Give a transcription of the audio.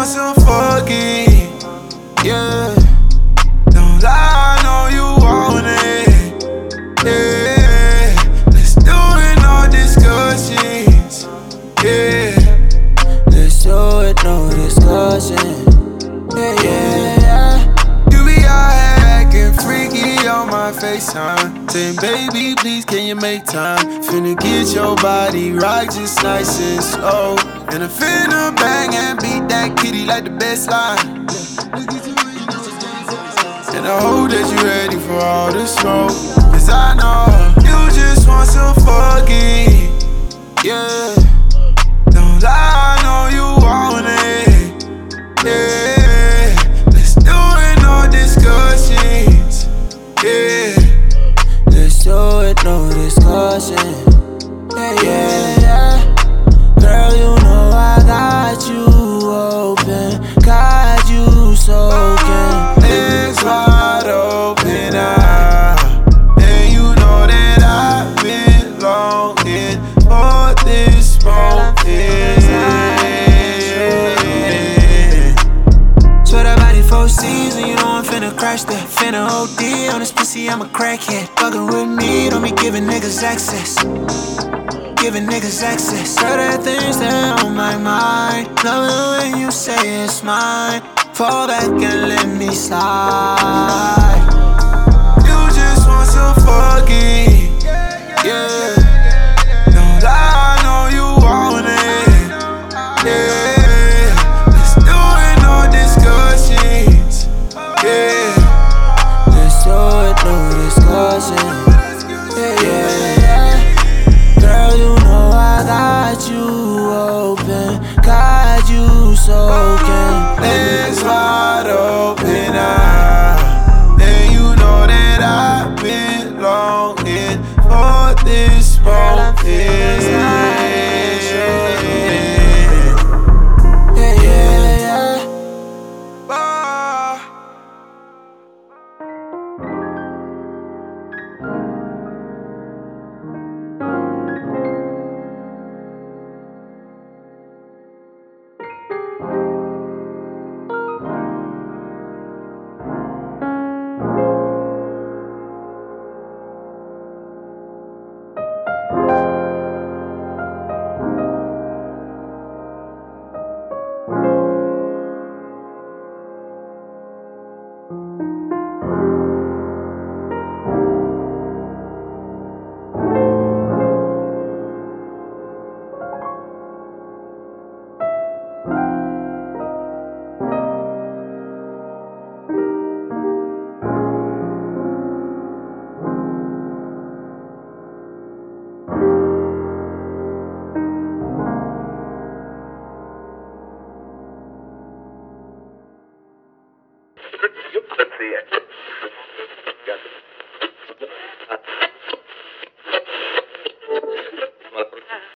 want some fucking, yeah. Don't lie, I know you want it, yeah. Let's do it, no discussions, yeah. Let's do it, no discussion, yeah, yeah. You be out here acting freaky on my FaceTime, saying, baby, please can you make time? Finna get your body right just nice and slow. And I'm finna bang and beat that kitty like the best line. And I hope that you ready for all the smoke, cause I know you just want some fucking, yeah. Don't lie, I know you want it, yeah. Let's do it, no discussions, yeah. Let's do it, no discussion, yeah, yeah, yeah. Girl, you know I got you open, got you soaking, legs wide open now. And you know that I've been longing for this moment. Swear that body 4 seasons, you know I'm finna crash that. Finna OD on this pussy, I'm a crackhead. Fucking with me, don't be giving niggas access. Giving niggas access. Heard that things that on my mind. Love it when you say it's mine. Fall back and let me slide. You just want some fucking, yeah. Don't lie, I know you want it, yeah. Let's do it, no discussions, yeah. Let's do it, no discussion, yeah, yeah, yeah. Girl, you know I got you open, got you soaking, legs wide open now. And you know that I've been longing for this moment, yeah, yeah, yeah. Oh. Let's see it.